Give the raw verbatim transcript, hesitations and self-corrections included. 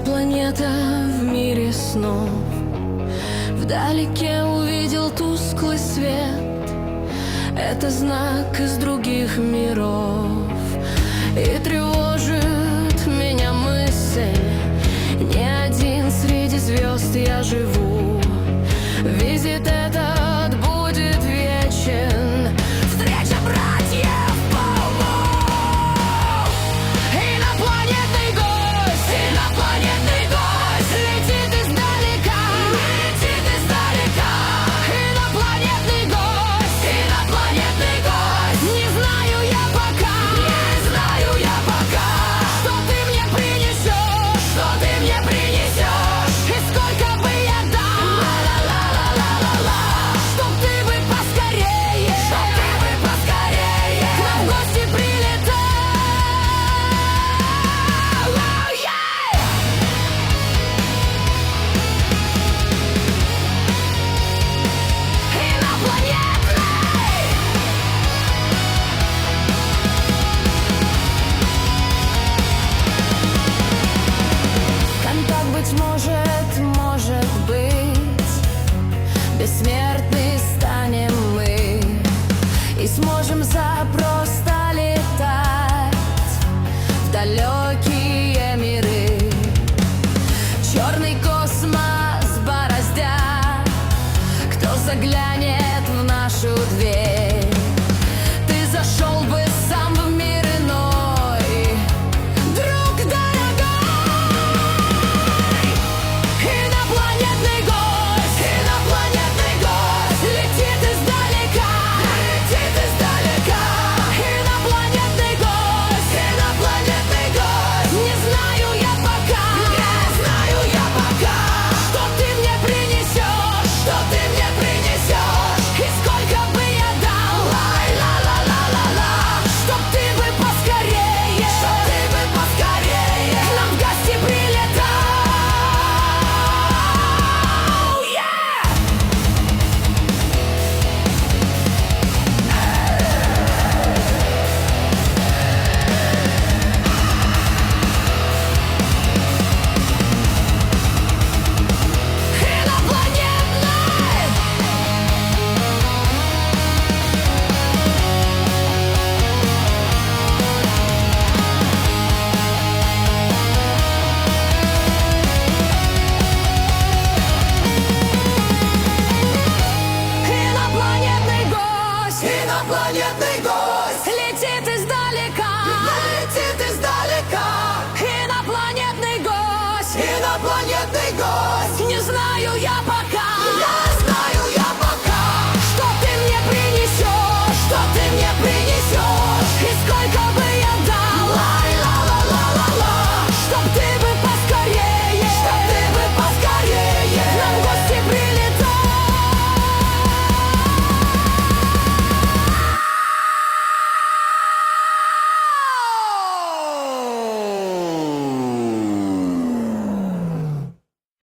планета в мире снов. Вдалеке увидел тусклый свет. Это знак из других миров. И тревожит меня мысль: не один среди звезд я живу. Визит этот будет вечен. Встреча братьев полов. Инопланетный гость, инопланетный гость летит издалека, летит издалека. Инопланетный гость, инопланетный гость. Не знаю я пока, не знаю я пока, что ты мне принесешь, что ты мне принесешь, и сколько бы я дал, ла-ла-ла-ла-ла-ла, чтоб ты бы поскорее, чтоб ты бы поскорее к нам в гости прилетал. Оу-яй! Инопланетный! Контакт, быть может, может быть, бессмертны станем мы и сможем запросто летать в далекий